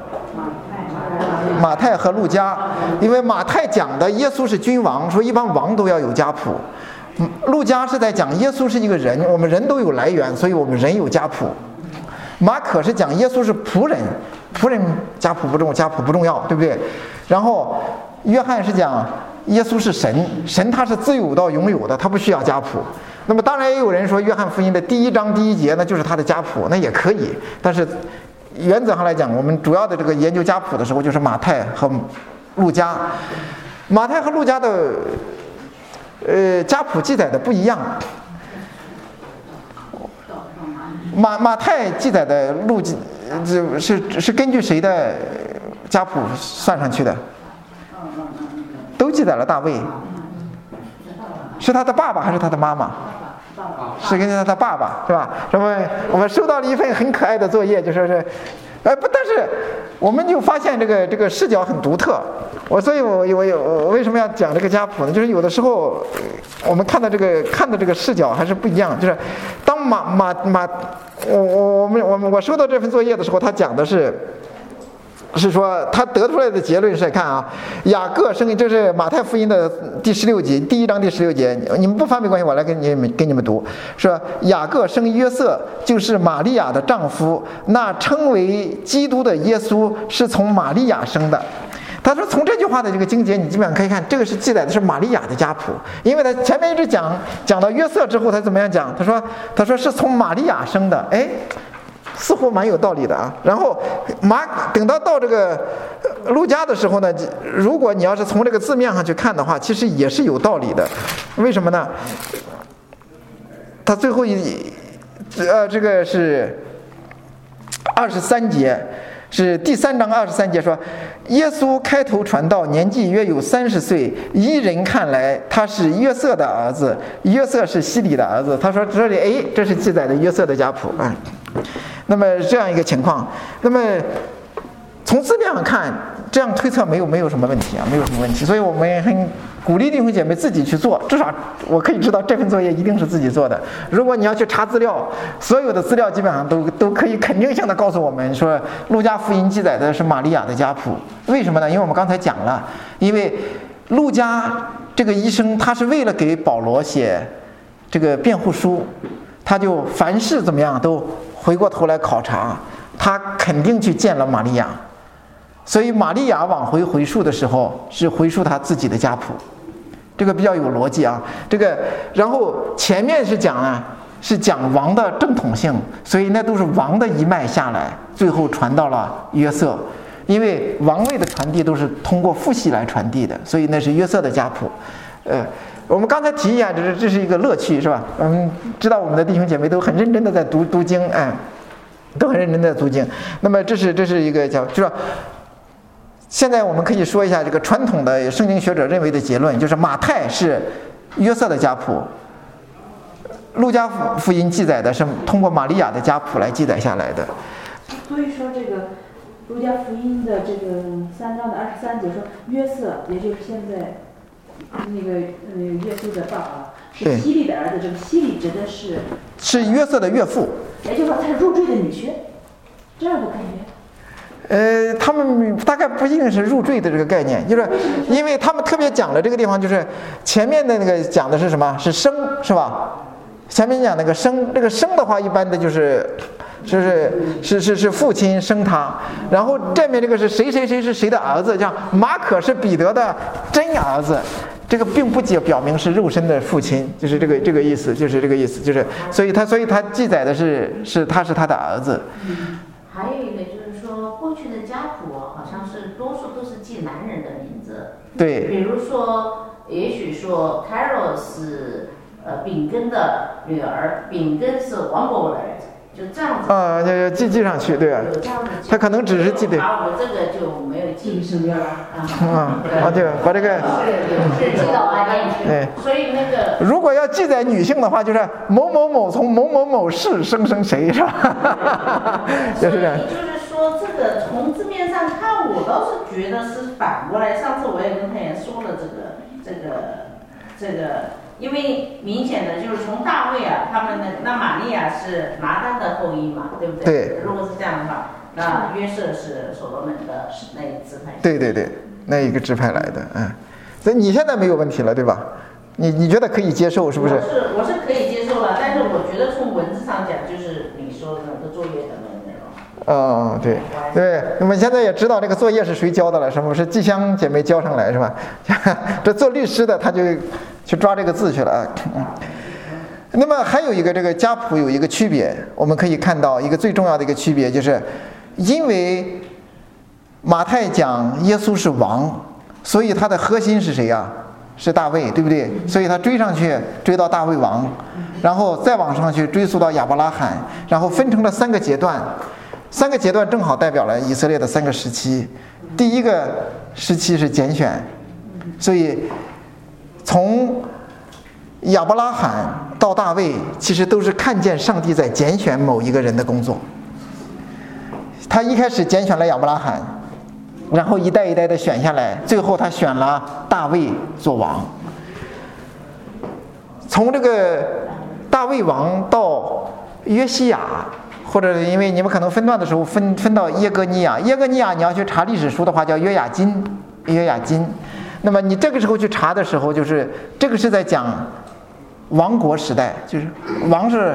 马太和路加。因为马太讲的耶稣是君王，说一般王都要有家谱。路加是在讲耶稣是一个人，我们人都有来源，所以我们人有家谱。马可是讲耶稣是仆人家谱不重要，对不对？然后约翰是讲耶稣是神他是自有到拥有的，他不需要家谱。 那么当然也有人说约翰福音的第1章第1节呢就是他的家谱，那也可以，但是原则上来讲，我们主要的这个研究家谱的时候就是马太和路加。马太和路加的家谱记载的不一样。马太记载的路是根据谁的家谱算上去的？都记载了大卫。是他的爸爸还是他的妈妈？是根据他的爸爸，是吧？什么？我们收到了一份很可爱的作业，就说是，不，但是我们就发现这个视角很独特。所以我为什么要讲这个家谱呢？就是有的时候我们看的这个视角还是不一样。就是当我收到这份作业的时候，他讲的是说他得出来的结论是，看啊，雅各生，这是马太福音的第16节，第1章第16节，你们不翻没关系，我来给你们读，说雅各生约瑟，就是玛利亚的丈夫，那称为基督的耶稣是从玛利亚生的。他说从这句话的这个经节，你基本上可以看，这个是记载的是玛利亚的家谱，因为他前面一直讲到约瑟之后，他怎么样讲？他说是从玛利亚生的，似乎蛮有道理的啊。然后等到这个路加的时候呢，如果你要是从这个字面上去看的话，其实也是有道理的。为什么呢？他最后这个是23节，是第3章23节说，耶稣开头传道，年纪约有30岁，依人看来他是约瑟的儿子，约瑟是希里的儿子。他说这里这是记载的约瑟的家谱啊。那么这样一个情况，那么从字面上看，这样推测没有什么问题啊，没有什么问题。所以我们很鼓励弟兄姐妹自己去做，至少我可以知道这份作业一定是自己做的。如果你要去查资料，所有的资料基本上都可以肯定性的告诉我们说，路加福音记载的是玛利亚的家谱。为什么呢？因为我们刚才讲了，因为路加这个医生他是为了给保罗写这个辩护书，他就凡事怎么样都回过头来考察，他肯定去见了玛利亚，所以玛利亚往回述的时候是回述他自己的家谱，这个比较有逻辑啊。然后前面是讲王的正统性，所以那都是王的一脉下来，最后传到了约瑟，因为王位的传递都是通过父系来传递的，所以那是约瑟的家谱。我们刚才提一下，这是一个乐趣，是吧？知道我们的弟兄姐妹都很认真的在读经，都很认真的在读经。那么这是一个就是现在我们可以说一下这个传统的圣经学者认为的结论，就是马太是约瑟的家谱，路加福音记载的是通过玛利亚的家谱来记载下来的。 所以说这个路加福音的这个3章的23节说，约瑟也就是现在那个耶稣的爸爸是希利的儿子，这个希利指的是约瑟的岳父， 也就是说他是入赘的女婿，这样的概念。 他们大概不一定是入赘的这个概念，就是因为他们特别讲了这个地方，就是前面的那个讲的是什么？是生，是吧？前面讲那个生，这个生的话，一般的就是父亲生他，然后这面这个是谁是谁的儿子，像马可是彼得的真儿子，这个并不表明是肉身的父亲，就是这个意思，就是这个意思，就是所以他记载的他是他的儿子。 还有一个就是说，过去的家谱好像是多数都是记男人的名字， 对， 比如说也许说 Carol 是丙根的女儿，丙根是王伯的儿子，就这样子就记上去，对啊，他可能只是记得， 我这个就没有记什么了对，把这个是记到外面去， 对， 所以那个如果要记载女性的话，就是某某某从某某某氏生谁，是吧？就是这样。 就是说，这个从字面上看，我倒是觉得是反过来。上次我也跟太原说了这个。因为明显的就是从大卫啊，他们那玛利亚是拿单的后裔嘛，对不对？ 对。 如果是这样的话，那约瑟是所罗门的那一支派。 对，那一个支派来的，所以你现在没有问题了，对吧？你觉得可以接受，是不是？ 我是可以接受了，但是我觉得从文字上讲，就是你说的那个作业的内容。 对，那么现在也知道这个作业是谁交的了，是不是季香姐妹交上来，是吧？这做律师的他就去抓这个字去了啊。 那么还有一个这个家谱有一个区别，我们可以看到一个最重要的一个区别，就是因为马太讲耶稣是王，所以他的核心是谁呀？是大卫，对不对？所以他追上去追到大卫王，然后再往上去追溯到亚伯拉罕，然后分成了3个阶段，3个阶段正好代表了以色列的3个时期。第一个时期是拣选，所以从亚伯拉罕到大卫，其实都是看见上帝在拣选某一个人的工作。他一开始拣选了亚伯拉罕，然后一代一代的选下来，最后他选了大卫做王。从这个大卫王到约西亚，或者因为你们可能分段的时候分到耶哥尼亚，耶哥尼亚你要去查历史书的话叫约雅斤。那么你这个时候去查的时候，就是这个是在讲王国时代，就是王是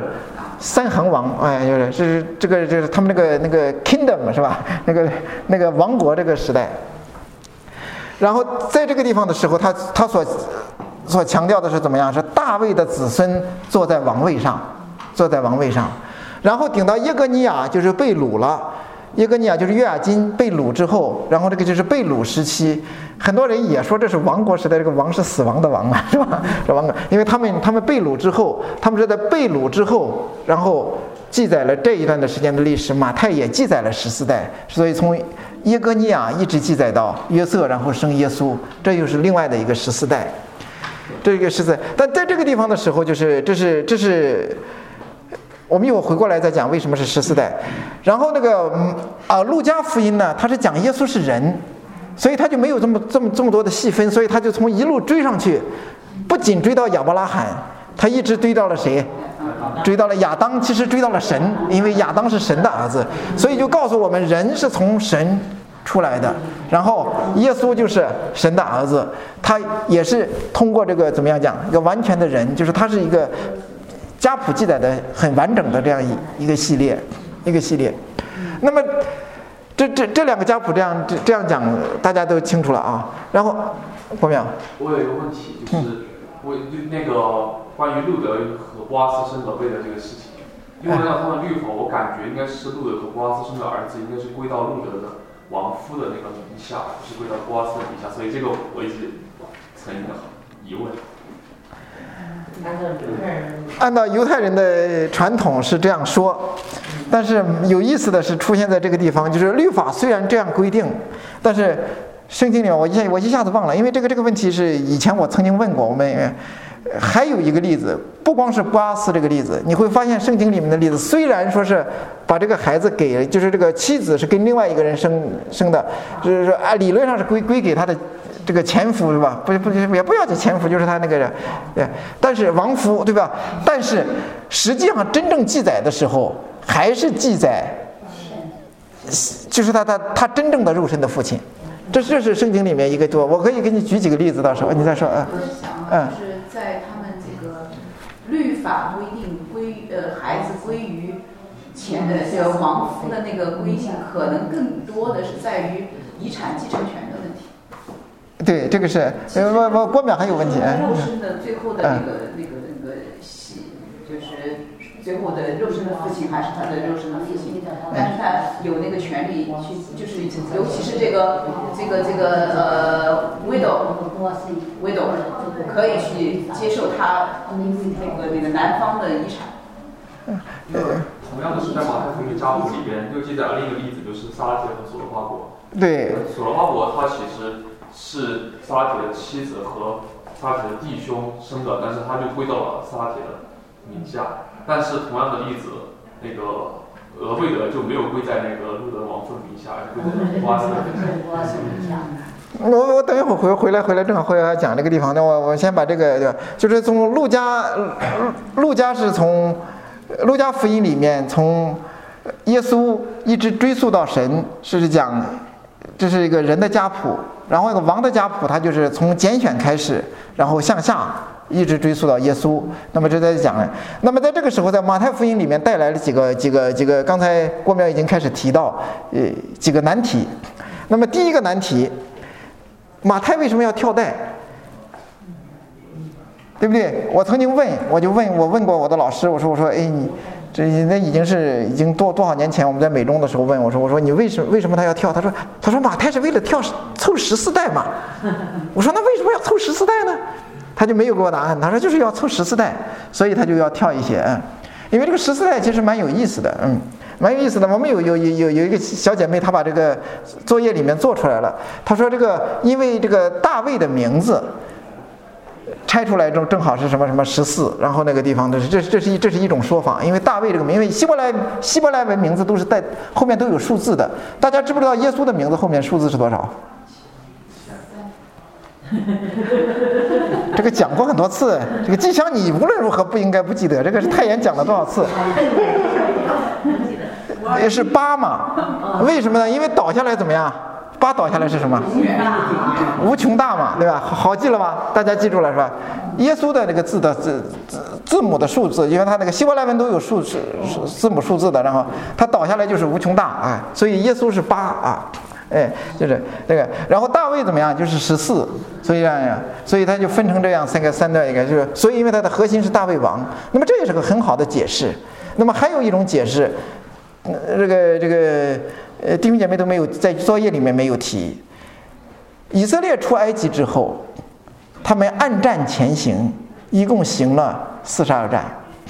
3横王，就是这个就是他们那个 kingdom 是吧？那个王国这个时代。然后在这个地方的时候，他所强调的是怎么样？是大卫的子孙坐在王位上。然后顶到耶哥尼亚就是被掳了，耶哥尼亚就是约雅斤被掳之后，然后这个就是被掳时期。很多人也说这是王国时代，这个王是死亡的王啊，是吧？是王，因为他们被掳之后，他们是在被掳之后，然后记载了这一段的时间的历史。马太也记载了14代，所以从耶哥尼亚一直记载到约瑟，然后生耶稣，这又是另外的一个14代。这个14代，但在这个地方的时候，就是这是。我们一会儿回过来再讲为什么是14代。然后那个路加福音呢，它是讲耶稣是人，所以他就没有这么多的细分，所以他就从一路追上去，不仅追到亚伯拉罕，他一直追到了谁？追到了亚当，其实追到了神，因为亚当是神的儿子，所以就告诉我们人是从神出来的，然后耶稣就是神的儿子，他也是通过这个怎么样讲一个完全的人，就是他是一个家谱记载的很完整的这样一个系列。那么这2个家谱这样讲，大家都清楚了啊。然后郭淼， 我有一个问题，就是那个关于路德和波阿斯生得位的这个事情，因为按照他们律法，我感觉应该是路德和波阿斯生的儿子应该是归到路德的亡夫的那个名下，不是归到波阿斯的名下，所以这个我一直曾有疑问。 按照犹太人的传统是这样说，但是有意思的是出现在这个地方，就是律法虽然这样规定，但是圣经里面我一下子忘了，因为这个问题是以前我曾经问过我们。还有一个例子，不光是波阿斯这个例子，你会发现圣经里面的例子，虽然说是把这个孩子给，就是这个妻子是跟另外一个人生的，就是说理论上是归给他的这个前夫是吧？不也不要叫前夫，就是他那个人，对。但是亡夫对吧？但是实际上真正记载的时候，还是记载，就是他真正的肉身的父亲。这是圣经里面一个多，我可以给你举几个例子，到时候你再说。 就是在他们这个律法规定孩子归于前的这个亡夫的那个规定，可能更多的是在于遗产继承权的问题。 对，这个是郭淼还有问题。 肉身的最后的那个戏，就是最后的肉身的父亲还是他的肉身的父亲，但是他有那个权利去，就是尤其是这个widow 可以去接受他那个男方的遗产。 同样的是在马太福音家谱里边又记载了另一个例子，就是撒拉铁和所罗巴伯。 对， 所罗巴伯他其实是撒拉铁的妻子和撒拉铁的弟兄生的，但是他就归到了撒拉铁的名下。但是同样的例子，那个魏德就没有归在那个路德王夫名下，而是归在波阿斯的名下。 我等一会儿回来正好会来讲这个地方。那我先把这个，就是从路加是从路加福音里面从耶稣一直追溯到神，是讲这是一个人的家谱，然后一个王的家谱，它就是从拣选开始，然后向下一直追溯到耶稣。那么这在讲了。那么在这个时候，在马太福音里面带来了几个，刚才郭淼已经开始提到几个难题。那么第一个难题，马太为什么要跳代？ 对不对？我曾经问过我的老师，我说，哎，你那已经多少年前我们在美中的时候问我说你为什么他要跳？他说马太是为了凑14代嘛。我说那为什么要凑14代呢？他就没有给我答案，他说就是要凑14代，所以他就要跳一些。因为这个14代其实蛮有意思的，蛮有意思的。我们有一个小姐妹，她把这个作业里面做出来了。她说因为这个大卫的名字拆出来正好是什么14，然后那个地方这是一种说法。因为大卫这个名，因为希伯来文名字都是在后面都有数字的。大家知不知道耶稣的名字后面数字是多少？这个讲过很多次，这个季香你无论如何不应该不记得，这个是太原讲了多少次？也是8嘛？为什么呢？因为倒下来怎么样？8倒下来是什么？无穷大嘛，对吧？好记了吧？大家记住了是吧？耶稣的那个字的字母的数字，因为他那个希伯来文都有字母数字的，然后他倒下来就是无穷大啊，所以耶稣是8啊。就是这个，然后大卫怎么样？就是14，所以他就分成这样三段一个，就是所以因为它的核心是大卫王，那么这也是个很好的解释。那么还有一种解释，弟兄姐妹都没有在作业里面没有提。以色列出埃及之后，他们暗战前行，一共行了42战。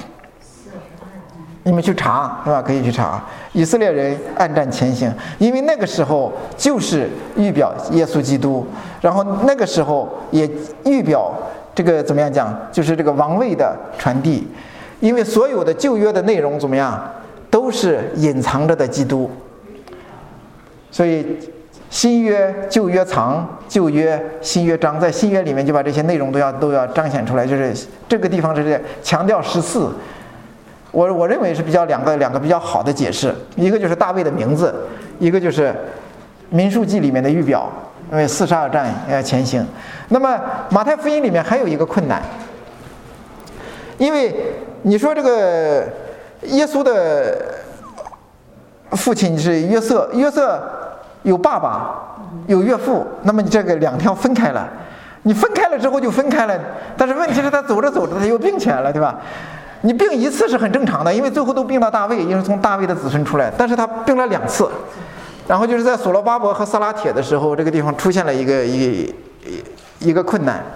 你们去查是吧？可以去查以色列人暗战前行，因为那个时候就是预表耶稣基督，然后那个时候也预表这个怎么样讲，就是这个王位的传递，因为所有的旧约的内容怎么样，都是隐藏着的基督，所以新约旧约藏，旧约新约彰，在新约里面就把这些内容都要彰显出来，就是这个地方是强调14。我认为是两个比较好的解释，一个就是大卫的名字，一个就是民数记里面的预表，因为42战要前行。那么马太福音里面还有一个困难，因为你说这个耶稣的父亲是约瑟，约瑟有爸爸有岳父，那么你这个2条分开了，你分开了之后就分开了，但是问题是他走着走着他又并起来了，对吧？你并一次是很正常的，因为最后都并到大卫，因为从大卫的子孙出来，但是他并了2次，然后就是在所罗巴伯和撒拉铁的时候，这个地方出现了一个困难，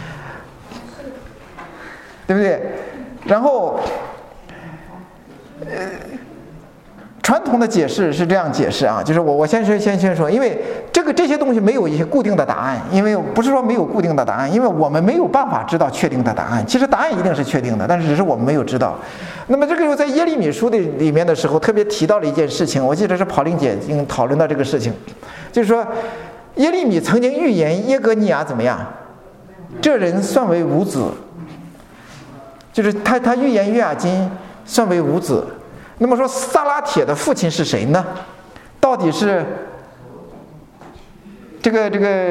对不对？然后传统的解释是这样解释啊，就是我先说，因为这些东西没有一些固定的答案，因为不是说没有固定的答案，因为我们没有办法知道确定的答案。其实答案一定是确定的，但是只是我们没有知道。那么这个在耶利米书的里面的时候，特别提到了一件事情，我记得是跑令姐已经讨论到这个事情，就是说耶利米曾经预言耶格尼亚怎么样，这人算为无子，就是他预言约雅斤算为无子。那么说撒拉铁的父亲是谁呢？到底是这个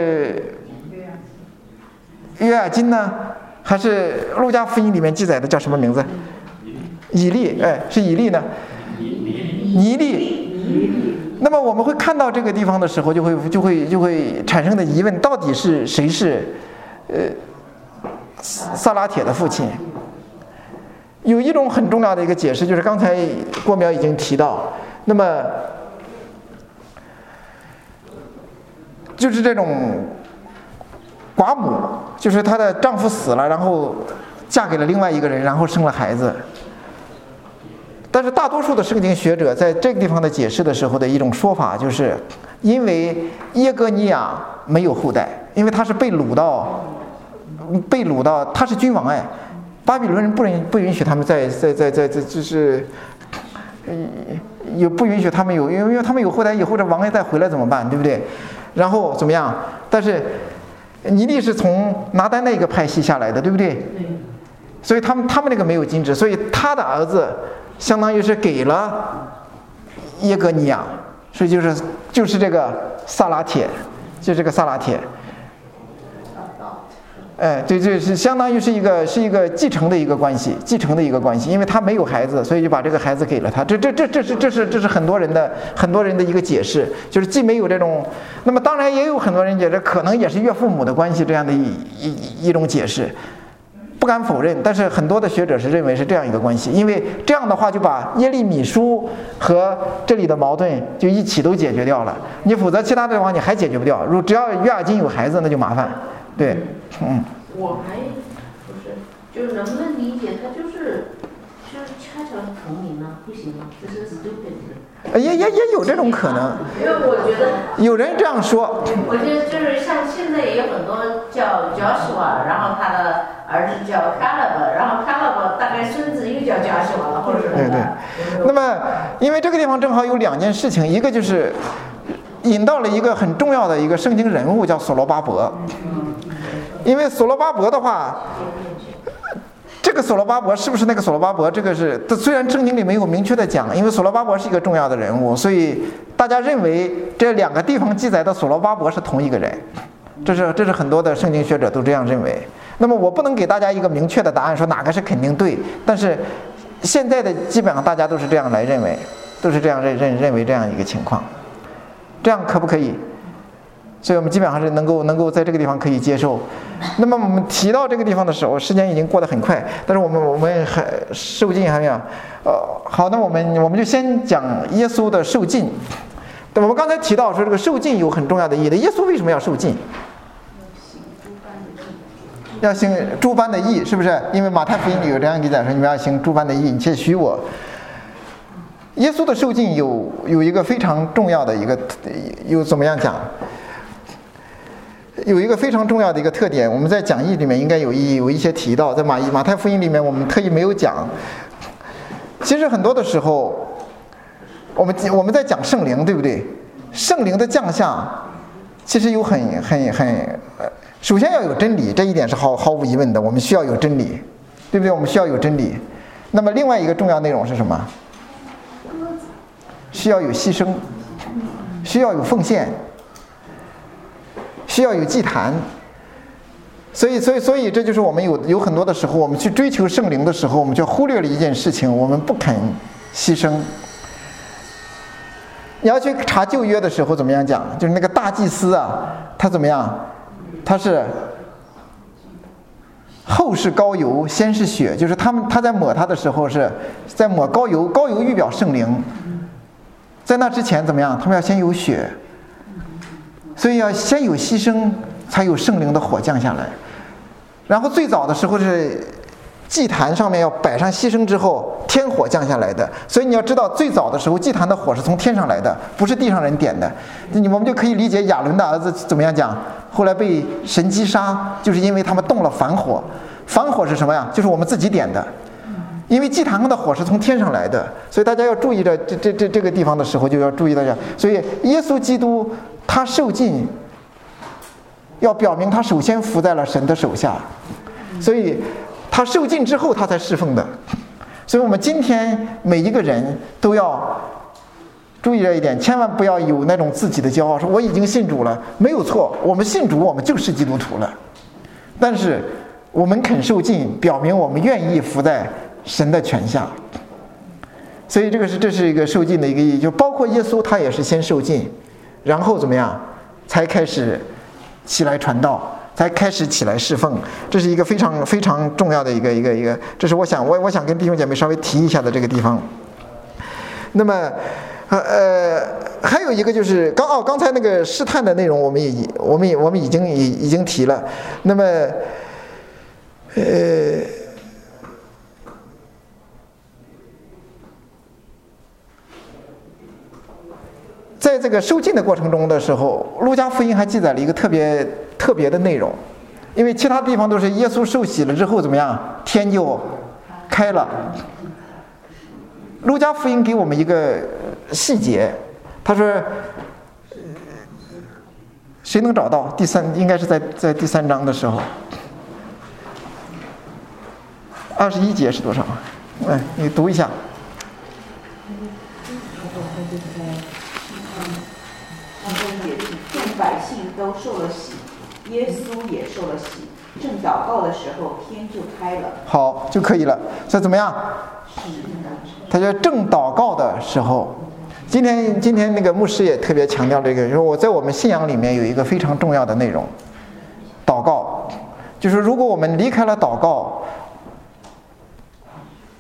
约雅斤呢，还是路加福音里面记载的叫什么名字？以利，是以利呢？尼利。那么我们会看到这个地方的时候，就会产生的疑问，到底是谁是撒拉铁的父亲？有一种很重要的一个解释，就是刚才郭淼已经提到，那么就是这种寡母，就是她的丈夫死了，然后嫁给了另外一个人，然后生了孩子。但是大多数的圣经学者在这个地方的解释的时候的一种说法，就是因为耶格尼亚没有后代，因为他是被掳到，他是君王巴比伦人不允许他们在就是也不允许他们有，因为他们有后代以后，这王爷再回来怎么办，对不对？然后怎么样？但是尼利是从拿单那个派系下来的，对不对？所以他们那个没有金枝，所以他的儿子相当于是给了耶格尼亚，所以就是这个撒拉铁，就这个撒拉铁。对，这是相当于是一个继承的一个关系，因为他没有孩子，所以就把这个孩子给了他。这是很多人的一个解释，就是既没有这种，那么当然也有很多人解释可能也是岳父母的关系这样的一种解释。 不敢否认，但是很多的学者是认为是这样一个关系，因为这样的话就把耶利米书和这里的矛盾就一起都解决掉了。你否则其他的地方你还解决不掉，只要约雅斤有孩子那就麻烦。对， 我还不是，就是能不能理解他就是恰巧是同名呢？不行吗？这是 stupid。 也有这种可能， 因为我觉得有人这样说。 我觉得就是像现在也有很多叫 Joshua， 然后他的儿子叫 Caleb， 然后 Caleb 大概孙子又叫 Joshua 了，或者是对。那么，因为这个地方正好有两件事情，一个就是引到了一个很重要的一个圣经人物，叫所罗巴伯。因为所罗巴伯的话，这个所罗巴伯是不是那个所罗巴伯？这个是，虽然圣经里没有明确的讲，因为所罗巴伯是一个重要的人物，所以大家认为这两个地方记载的所罗巴伯是同一个人。这是很多的圣经学者都这样认为。那么我不能给大家一个明确的答案，说哪个是肯定对，但是现在的基本上大家都是这样来认为，都是这样认为这样一个情况。这样可不可以？所以我们基本上是能够在这个地方可以接受。那么我们提到这个地方的时候，时间已经过得很快，但是我们还受尽还没有。好，那我们就先讲耶稣的受尽。我们刚才提到说这个受尽有很重要的意义的，耶稣为什么要受尽？要行诸般的义，是不是？因为马太福音里有这样记载说，你们要行诸般的义，你且许我。耶稣的受尽有一个非常重要的一个，有怎么样讲？有一个非常重要的一个特点，我们在讲义里面应该有一些提到，在马太福音里面我们特意没有讲。其实很多的时候，我们在讲圣灵，对不对？圣灵的降下，其实有首先要有真理，这一点是毫无疑问的，我们需要有真理，对不对？我们需要有真理。那么另外一个重要内容是什么？需要有牺牲，需要有奉献，需要有祭坛。所以这就是我们有很多的时候，我们去追求圣灵的时候，我们就忽略了一件事情，我们不肯牺牲。你要去查旧约的时候怎么样讲？就是那个大祭司啊，他怎么样？他是后是膏油，先是血，就是他在抹他的时候是在抹膏油，膏油预表圣灵。在那之前怎么样？他们要先有血，所以要先有牺牲，才有圣灵的火降下来。然后最早的时候是祭坛上面要摆上牺牲之后，天火降下来的。所以你要知道，最早的时候祭坛的火是从天上来的，不是地上人点的。我们就可以理解亚伦的儿子怎么样讲，后来被神击杀，就是因为他们动了凡火。凡火是什么呀？就是我们自己点的。因为祭坛上的火是从天上来的，所以大家要注意着这个地方的时候就要注意大家。所以耶稣基督他受尽，要表明他首先服在了神的手下，所以他受尽之后他才侍奉的。所以我们今天每一个人都要注意这一点，千万不要有那种自己的骄傲，说我已经信主了。没有错，我们信主我们就是基督徒了，但是我们肯受尽，表明我们愿意服在神的权下。所以这是一个受尽的一个意义，就包括耶稣他也是先受尽，然后怎么样才开始起来传道，才开始起来侍奉。这是一个非常非常重要的一个，这是我想跟弟兄姐妹稍微提一下的这个地方。那么还有一个就是刚才那个试探的内容我们已经提了。那么在这个受尽的过程中的时候，路加福音还记载了一个特别的内容，因为其他地方都是耶稣受洗了之后怎么样，天就开了。路加福音给我们一个细节，他说，谁能找到应该是在第3章的时候，21节是多少？你读一下。 众百姓都受了洗，耶稣也受了洗。正祷告的时候，天就开了。 好，就可以了。所以怎么样？他说正祷告的时候，今天那个牧师也特别强调这个，说我在我们信仰里面有一个非常重要的内容，祷告。就是如果我们离开了祷告，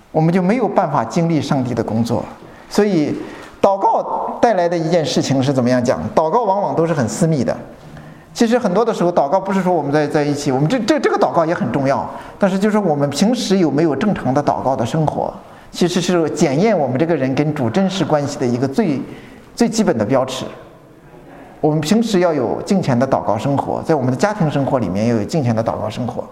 我们就没有办法经历上帝的工作。所以祷告带来的一件事情是怎么样讲？祷告往往都是很私密的。其实很多的时候祷告不是说我们在一起，我们这个祷告也很重要，但是就是我们平时有没有正常的祷告的生活，其实是检验我们这个人跟主真实关系的一个最基本的标尺。我们平时要有敬虔的祷告生活，在我们的家庭生活里面要有敬虔的祷告生活。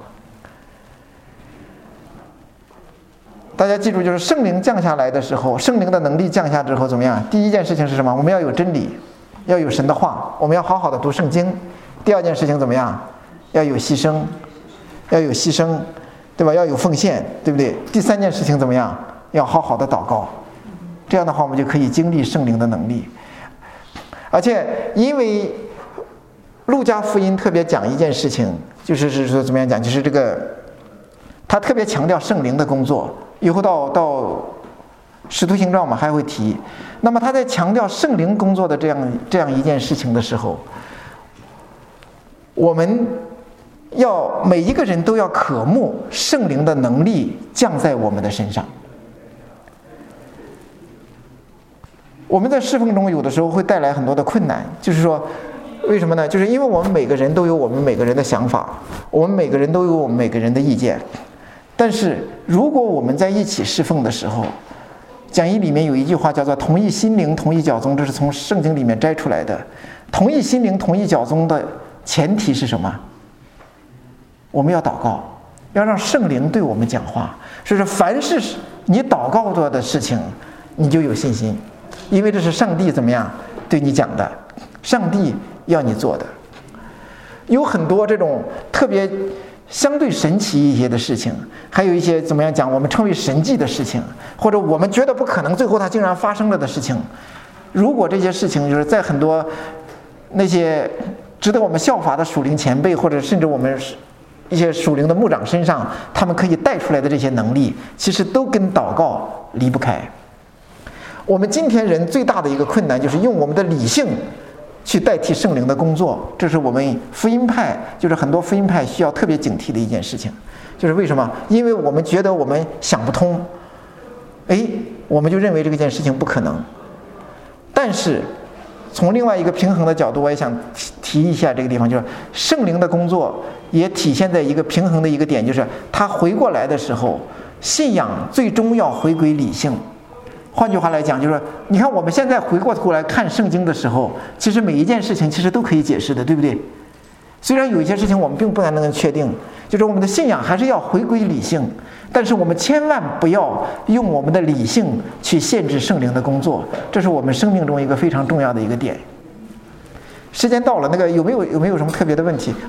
大家记住，就是圣灵降下来的时候，圣灵的能力降下之后怎么样？第一件事情是什么？我们要有真理，要有神的话，我们要好好的读圣经。第二件事情怎么样？要有牺牲，对吧？要有奉献，对不对？第三件事情怎么样？要好好的祷告。这样的话，我们就可以经历圣灵的能力。而且，因为路加福音特别讲一件事情，就是说怎么样讲？就是这个，他特别强调圣灵的工作。以后到使徒行传我们还会提。那么他在强调圣灵工作的这样一件事情的时候，我们要每一个人都要渴慕圣灵的能力降在我们的身上。我们在侍奉中有的时候会带来很多的困难，就是说为什么呢？就是因为我们每个人都有我们每个人的想法，我们每个人都有我们每个人的意见。但是如果我们在一起侍奉的时候，讲义里面有一句话叫做同一心灵同一教宗，这是从圣经里面摘出来的。同一心灵同一教宗的前提是什么？我们要祷告，要让圣灵对我们讲话。所以说凡是你祷告做的事情，你就有信心，因为这是上帝怎么样对你讲的，上帝要你做的。有很多这种特别相对神奇一些的事情，还有一些怎么样讲，我们称为神迹的事情，或者我们觉得不可能，最后它竟然发生了的事情。如果这些事情就是在很多那些值得我们效法的属灵前辈，或者甚至我们一些属灵的牧长身上，他们可以带出来的这些能力，其实都跟祷告离不开。我们今天人最大的一个困难就是用我们的理性去代替圣灵的工作，这是我们福音派，就是很多福音派需要特别警惕的一件事情。就是为什么？因为我们觉得我们想不通，我们就认为这件事情不可能。但是从另外一个平衡的角度，我也想提一下这个地方，就是圣灵的工作也体现在一个平衡的一个点，就是他回过来的时候，信仰最终要回归理性。换句话来讲，就是你看我们现在回过头来看圣经的时候，其实每一件事情其实都可以解释的，对不对？虽然有一些事情我们并不能确定，就是我们的信仰还是要回归理性，但是我们千万不要用我们的理性去限制圣灵的工作，这是我们生命中一个非常重要的一个点。时间到了，那个有没有什么特别的问题？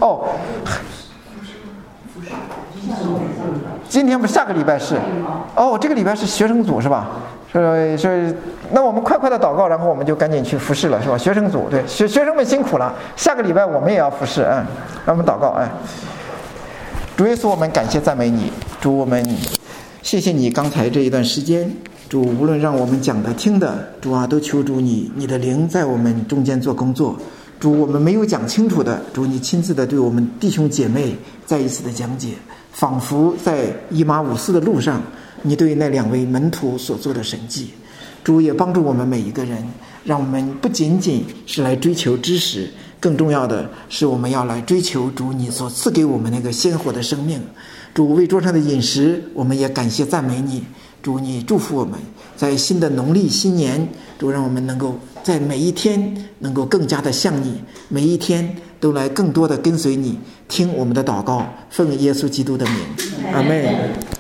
今天不是下个礼拜是？这个礼拜是学生组是吧？是，那我们快的祷告，然后我们就赶紧去服侍了，是吧？学生组，对，学生们辛苦了，下个礼拜我们也要服侍，让我们祷告，主耶稣，我们感谢赞美你，主，我们谢谢你刚才这一段时间，主，无论让我们讲的听的，主啊，都求主你的灵在我们中间做工作。主，我们没有讲清楚的，主，你亲自的对我们弟兄姐妹再一次的讲解，仿佛在以马忤斯的路上，你对那2位门徒所做的神迹。主也帮助我们每一个人，让我们不仅仅是来追求知识，更重要的是我们要来追求主你所赐给我们那个鲜活的生命。主，为桌上的饮食，我们也感谢赞美你。主，你祝福我们在新的农历新年，主，让我们能够在每一天能够更加的像你，每一天都来更多的跟随你，听我们的祷告，奉耶稣基督的名，阿们。